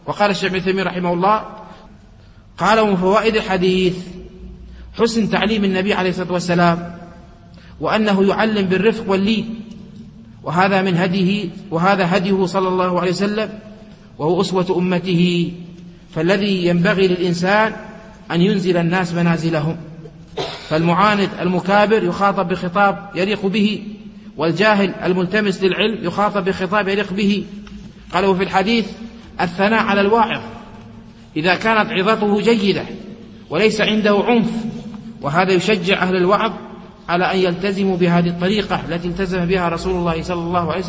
وقال الشيخ ابن تيمية رحمه الله قال من فوائد الحديث حسن تعليم النبي عليه الصلاة والسلام، وأنه يعلم بالرفق واللين، وهذا من هديه، وهذا هديه صلى الله عليه وسلم، وهو أسوة أمته. فالذي ينبغي للإنسان أن ينزل الناس منازلهم، فالمعاند المكابر يخاطب بخطاب يليق به، والجاهل الملتمس للعلم يخاطب بخطاب يليق به. قالوا في الحديث الثناء على الواعظ إذا كانت عظته جيدة وليس عنده عنف، وهذا يشجع أهل الوعظ على أن يلتزموا بهذه الطريقة التي التزم بها رسول الله صلى الله عليه وسلم.